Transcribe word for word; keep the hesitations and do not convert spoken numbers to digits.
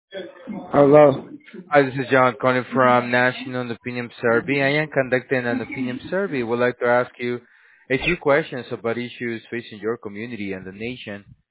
Hello. Hi, this is John calling from National Opinion Survey. I am conducting an opinion survey. Would like to ask you a few questions about issues facing your community and the nation.